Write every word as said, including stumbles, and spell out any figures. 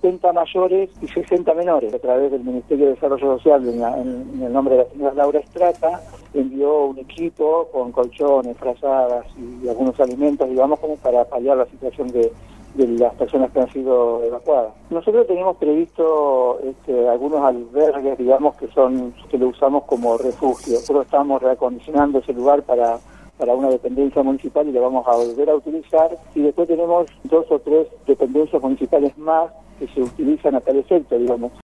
setenta mayores y sesenta menores. A través del Ministerio de Desarrollo Social, en, la, en, en el nombre de la señora Laura Estrata, envió un equipo con colchones, frazadas y algunos alimentos, digamos, como para paliar la situación de, de las personas que han sido evacuadas. Nosotros teníamos previsto este, algunos albergues, digamos, que son que lo usamos como refugio. Nosotros estamos reacondicionando ese lugar para para una dependencia municipal y lo vamos a volver a utilizar, y después tenemos dos o tres dependencias municipales más que se utilizan a tal efecto, digamos.